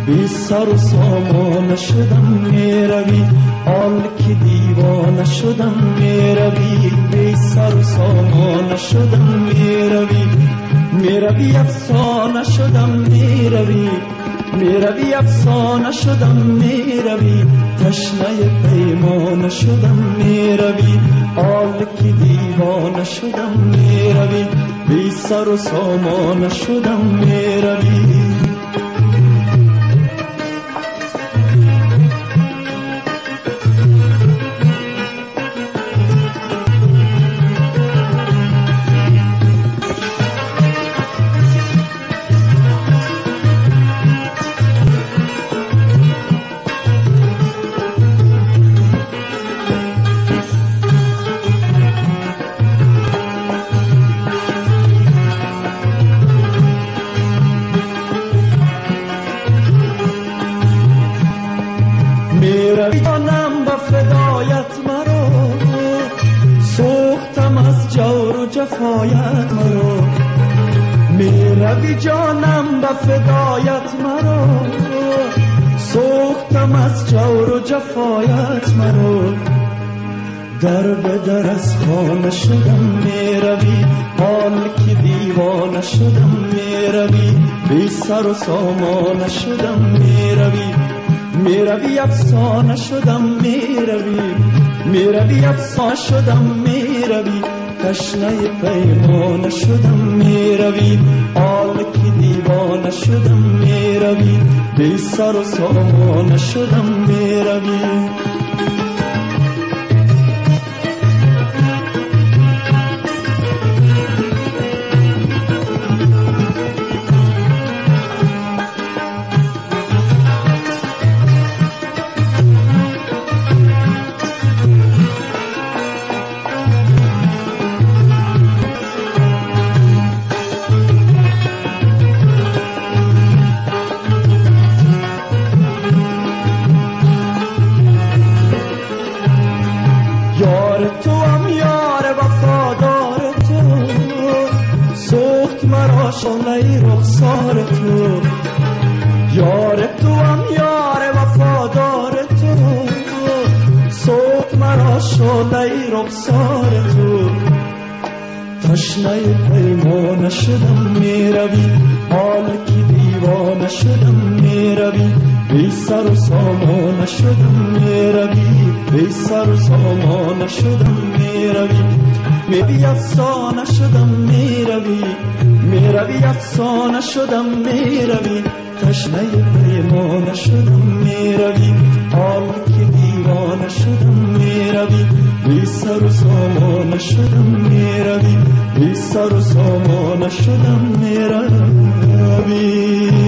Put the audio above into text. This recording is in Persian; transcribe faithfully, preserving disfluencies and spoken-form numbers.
بی سر و سامان شدم میروی، حال که دیوانه شدم میروی، بی سر و سامان شدم میروی، میروی افسانه شدم میروی، میروی افسانه شدم میروی، تشنه پیمانه شدم میروی، حال که دیوانه شدم میروی، بی سر و سامان شدم میروی. میروی جانم با فدایت مرا، سوختم از جور و جفایت مرا، میروی جانم با فدایت مرا، سوختم از جور و جفایت مرا، در به در از خانه شدم میروی، حال که دیوانه شدم میروی، بی سر و سامان شدم میروی، میروی افسانه شدم میروی، میروی افسانه شدم میروی، تشنه پیمانه شدم میروی، حال که دیوانه شدم میروی، بی سر و سامان شدم میروی. یار تو هم یار وفادار تو، سوخت مرا شعله رخسار تو، یار تو هم یار وفادار تو، سوخت مرا شعله رخسار تو، تشنه پیمانه شدم میروی، حال که دیوانه شدم میروی، بی سر و سامان شدم میروی، بی سر و سامان شدم میروی، میروی افسانه شدم میروی، میروی افسانه شدم میروی، تشنه پیمانه شدم میروی، حال که دیوانه شدم میروی، بی سر و سامان شدم میروی، بی سر و سامان شدم میروی.